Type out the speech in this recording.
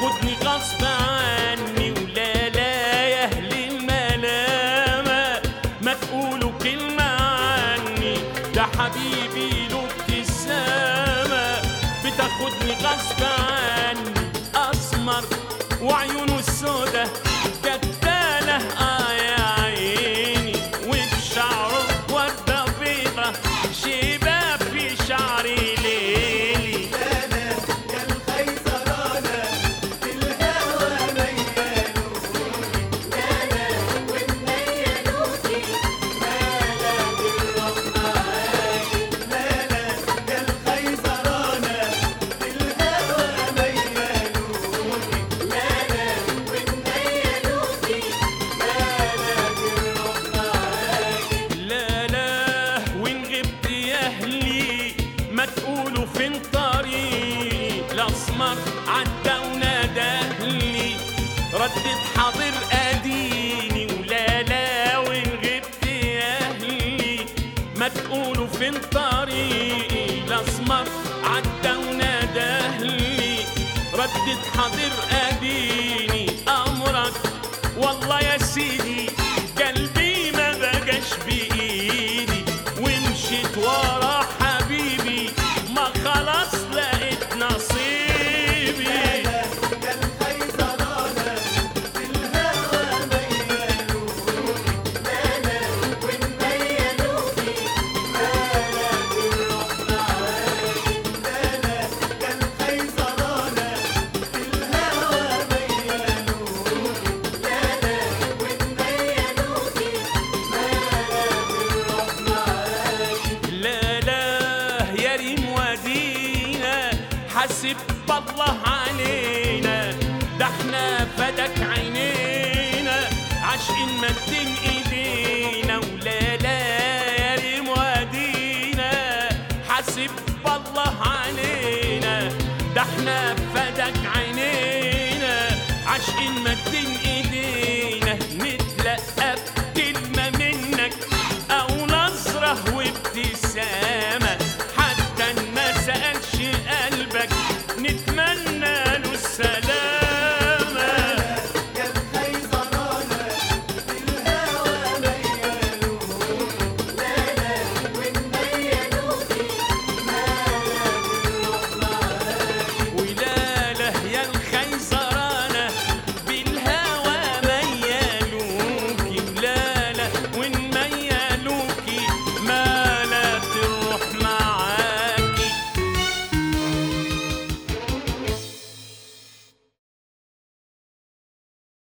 بتاخدني غصب عني. ولا لا يا أهل الملامة ما تقولوا كلمة عني، ده حبيبي له ابتسامة بتاخدني غصب عني. أسمر وعيونه السودا كتالة يا عيني، وبشعره وردة بيضة شباب في شعري ليلي. أنا يا الخيزرانة في الهوى ميالوكي، أنا وميالوكي مالك الروح معاكي. أنا يا الخيزرانة في الهوى ميالوكي، أنا وميالوكي مالك الروح معاكي. لا لا وإن غبت يا أهلي ما تقولوا فين طريقي. الأسمر عدى ونادهلي ردت حاضر أديني. ولا لا وإن غبت يا أهلي ما تقولوا فين طريقي. الأسمر عدى ونادهلي ردت حاضر أديني. أمرك والله يا سيدي قلبي ما بقاش بإيدي، ومشيت ورا حبيبي ما خلاص لقيت نصيبي. أنا يا الخيزرانة في الهوى ميالوكي، أنا وميالوكي مالك الروح معاكي. أنا يا الخيزرانة في الهوى ميالوكي، أنا وميالوكي مالك الروح معاكي. لا لا يا ريم ودينا حاسب بالله علينا، ده احنا فدك عينينا عاشقين مدين ايدينا. ولا لا يا ريم ودينا حاسب بالله علينا، ده احنا فدك عينينا عاشقين مدين